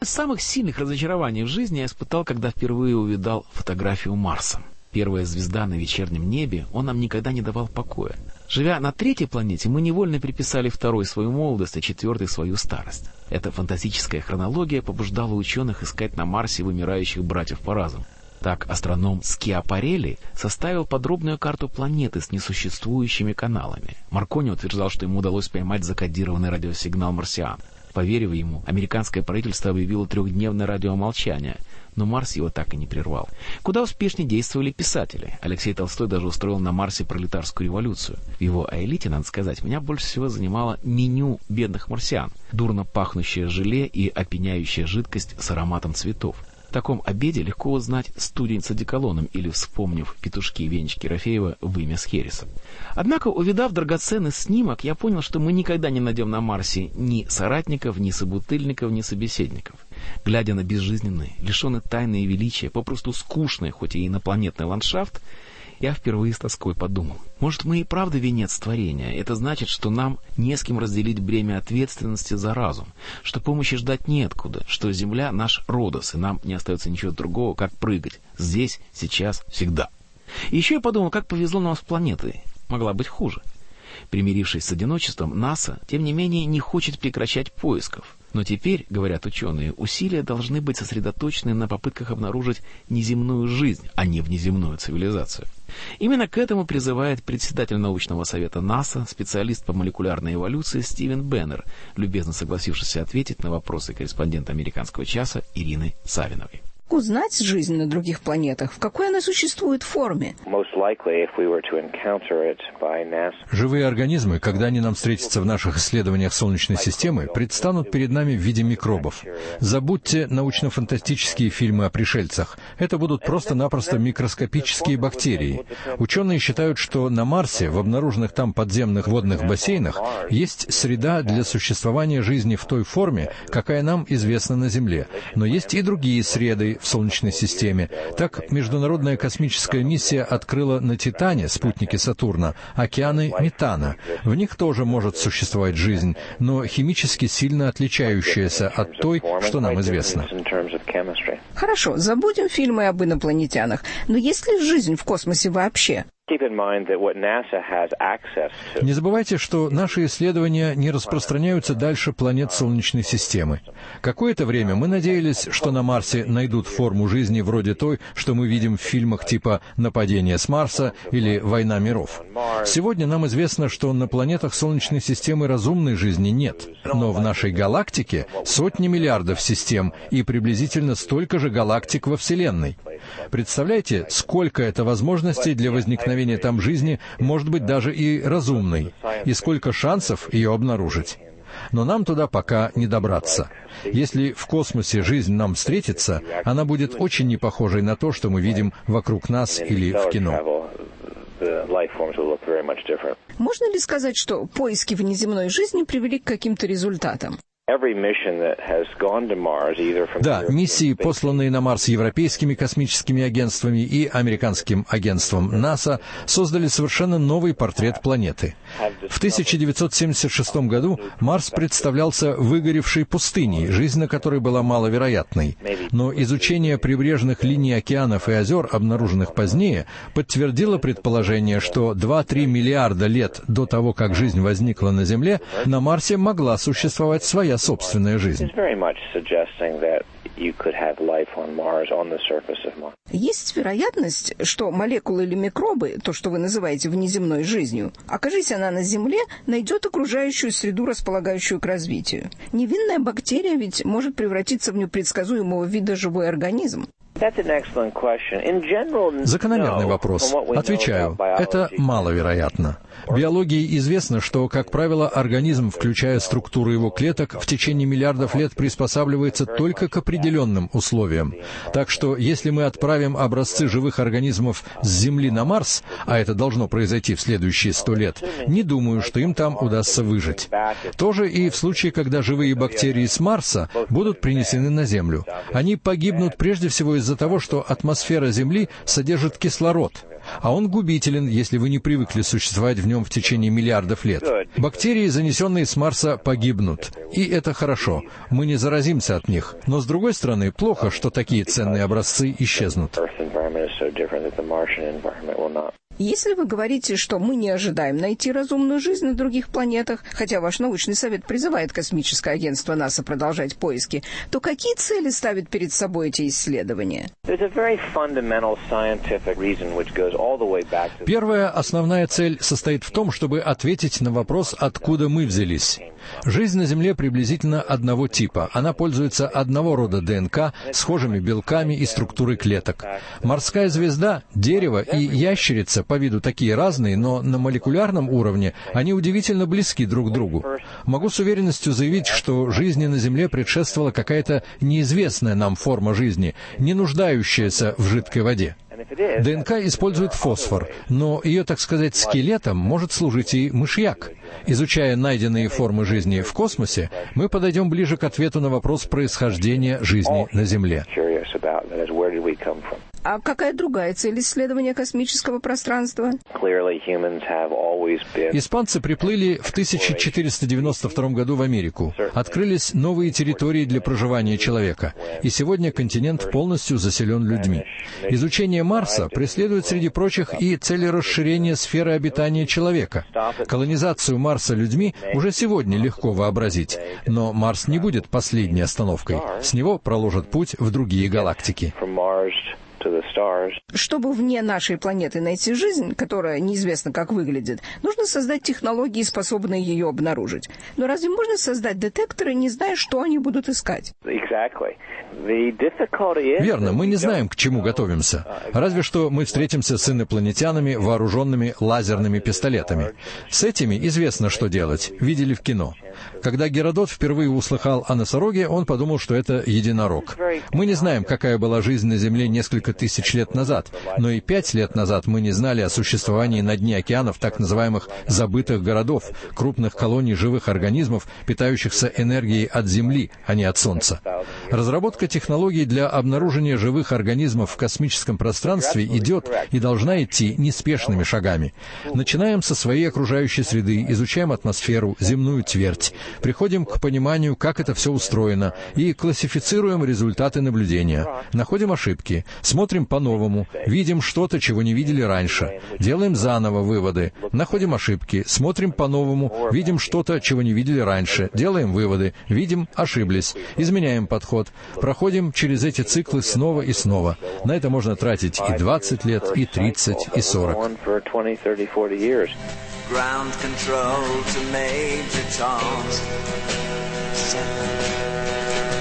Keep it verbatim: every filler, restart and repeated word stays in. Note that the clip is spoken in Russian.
из самых сильных разочарований в жизни я испытал, когда впервые увидал фотографию Марса. Первая звезда на вечернем небе, он нам никогда не давал покоя. Живя на третьей планете, мы невольно приписали второй свою молодость, а четвертой свою старость. Эта фантастическая хронология побуждала ученых искать на Марсе вымирающих братьев по разуму. Так астроном Скиапарелли составил подробную карту планеты с несуществующими каналами. Маркони утверждал, что ему удалось поймать закодированный радиосигнал марсиан. Поверив ему, американское правительство объявило трехдневное радиомолчание, но Марс его так и не прервал. Куда успешнее действовали писатели. Алексей Толстой даже устроил на Марсе пролетарскую революцию. В его «Аэлите», надо сказать, меня больше всего занимало меню бедных марсиан. Дурно пахнущее желе и опьяняющая жидкость с ароматом цветов. В таком обеде легко узнать студень с одеколоном или, вспомнив петушки и венчики Рафеева, вымя с хересом. Однако, увидав драгоценный снимок, я понял, что мы никогда не найдем на Марсе ни соратников, ни собутыльников, ни собеседников. Глядя на безжизненный, лишенный тайны и величия, попросту скучный, хоть и инопланетный ландшафт, я впервые с тоской подумал. Может, мы и правда венец творения? Это значит, что нам не с кем разделить бремя ответственности за разум, что помощи ждать неоткуда, что Земля — наш Родос, и нам не остается ничего другого, как прыгать. Здесь, сейчас, всегда. И еще я подумал, как повезло нам с планетой. Могла быть хуже. Примирившись с одиночеством, НАСА, тем не менее, не хочет прекращать поисков. Но теперь, говорят ученые, усилия должны быть сосредоточены на попытках обнаружить неземную жизнь, а не внеземную цивилизацию. Именно к этому призывает председатель научного совета НАСА, специалист по молекулярной эволюции Стивен Беннер, любезно согласившийся ответить на вопросы корреспондента «Американского часа» Ирины Савиновой. Узнать жизнь на других планетах, в какой она существует форме. Живые организмы, когда они нам встретятся в наших исследованиях Солнечной системы, предстанут перед нами в виде микробов. Забудьте научно-фантастические фильмы о пришельцах. Это будут просто-напросто микроскопические бактерии. Ученые считают, что на Марсе, в обнаруженных там подземных водных бассейнах, есть среда для существования жизни в той форме, какая нам известна на Земле. Но есть и другие среды в Солнечной системе. Так, Международная космическая миссия открыла на Титане, спутнике Сатурна, океаны метана. В них тоже может существовать жизнь, но химически сильно отличающаяся от той, что нам известно. Хорошо, забудем фильмы об инопланетянах. Но есть ли жизнь в космосе вообще? Не забывайте, что наши исследования не распространяются дальше планет Солнечной системы. Какое-то время мы надеялись, что на Марсе найдут форму жизни вроде той, что мы видим в фильмах типа «Нападение с Марса» или «Война миров». Сегодня нам известно, что на планетах Солнечной системы разумной жизни нет. Но в нашей галактике сотни миллиардов систем и приблизительно столько же галактик во Вселенной. Представляете, сколько это возможностей для возникновения там жизни, может быть, даже и разумной, и сколько шансов ее обнаружить. Но нам туда пока не добраться. Если в космосе жизнь нам встретится, она будет очень не похожей на то, что мы видим вокруг нас или в кино. Можно ли сказать, что поиски внеземной жизни привели к каким-то результатам? Да, миссии, посланные на Марс европейскими космическими агентствами и американским агентством НАСА, создали совершенно новый портрет планеты. В тысяча девятьсот семьдесят шестом году Марс представлялся выгоревшей пустыней, жизнь на которой была маловероятной. Но изучение прибрежных линий океанов и озер, обнаруженных позднее, подтвердило предположение, что два-три миллиарда лет до того, как жизнь возникла на Земле, на Марсе могла существовать своя собственная жизнь. Есть вероятность, что молекулы или микробы, то, что вы называете внеземной жизнью, окажись она на Земле, найдет окружающую среду, располагающую к развитию. Невинная бактерия ведь может превратиться в непредсказуемого вида живой организм. Закономерный вопрос. Отвечаю, это маловероятно. Биологии известно, что, как правило, организм, включая структуру его клеток, в течение миллиардов лет приспосабливается только к определенным условиям. Так что, если мы отправим образцы живых организмов с Земли на Марс, а это должно произойти в следующие сто лет, не думаю, что им там удастся выжить. Тоже и в случае, когда живые бактерии с Марса будут принесены на Землю. Они погибнут прежде всего из-за того, что атмосфера Земли содержит кислород. а он губителен, если вы не привыкли существовать в нем в течение миллиардов лет. Бактерии, занесенные с Марса, погибнут. И это хорошо. Мы не заразимся от них. Но, с другой стороны, плохо, что такие ценные образцы исчезнут. Если вы говорите, что мы не ожидаем найти разумную жизнь на других планетах, хотя ваш научный совет призывает космическое агентство НАСА продолжать поиски, то какие цели ставят перед собой эти исследования? Первая основная цель состоит в том, чтобы ответить на вопрос, откуда мы взялись. Жизнь на Земле приблизительно одного типа. Она пользуется одного рода ДНК, схожими белками и структурой клеток. Морская звезда, дерево и ящерица по виду такие разные, но на молекулярном уровне они удивительно близки друг к другу. Могу с уверенностью заявить, что жизни на Земле предшествовала какая-то неизвестная нам форма жизни, не нуждающаяся в жидкой воде. ДНК использует фосфор, но ее, так сказать, скелетом может служить и мышьяк. Изучая найденные формы жизни в космосе, мы подойдем ближе к ответу на вопрос происхождения жизни на Земле. А какая другая цель исследования космического пространства? Испанцы приплыли в тысяча четыреста девяносто втором году в Америку. Открылись новые территории для проживания человека. И сегодня континент полностью заселен людьми. Изучение Марса преследует, среди прочих, и цели расширения сферы обитания человека. Колонизацию Марса людьми уже сегодня легко вообразить. Но Марс не будет последней остановкой. С него проложат путь в другие галактики. Чтобы вне нашей планеты найти жизнь, которая неизвестно как выглядит, нужно создать технологии, способные ее обнаружить. Но разве можно создать детекторы, не зная, что они будут искать? Верно, мы не знаем, к чему готовимся. Разве что мы встретимся с инопланетянами, вооруженными лазерными пистолетами. С этими известно, что делать. Видели в кино. Когда Геродот впервые услыхал о носороге, он подумал, что это единорог. Мы не знаем, какая была жизнь на Земле несколько тысяч лет назад, но и пять лет назад мы не знали о существовании на дне океанов так называемых забытых городов, крупных колоний живых организмов, питающихся энергией от Земли, а не от Солнца. Разработка технологий для обнаружения живых организмов в космическом пространстве идет и должна идти неспешными шагами. Начинаем со своей окружающей среды, изучаем атмосферу, земную твердь, приходим к пониманию, как это все устроено, и классифицируем результаты наблюдения. Находим ошибки, смотрим по-новому, видим что-то, чего не видели раньше, делаем заново выводы, находим ошибки, смотрим по-новому, видим что-то, чего не видели раньше, делаем выводы, видим, ошиблись, изменяем подход, проходим через эти циклы снова и снова. На это можно тратить и двадцать лет, и тридцать, и сорок. Ground control to Major Tom.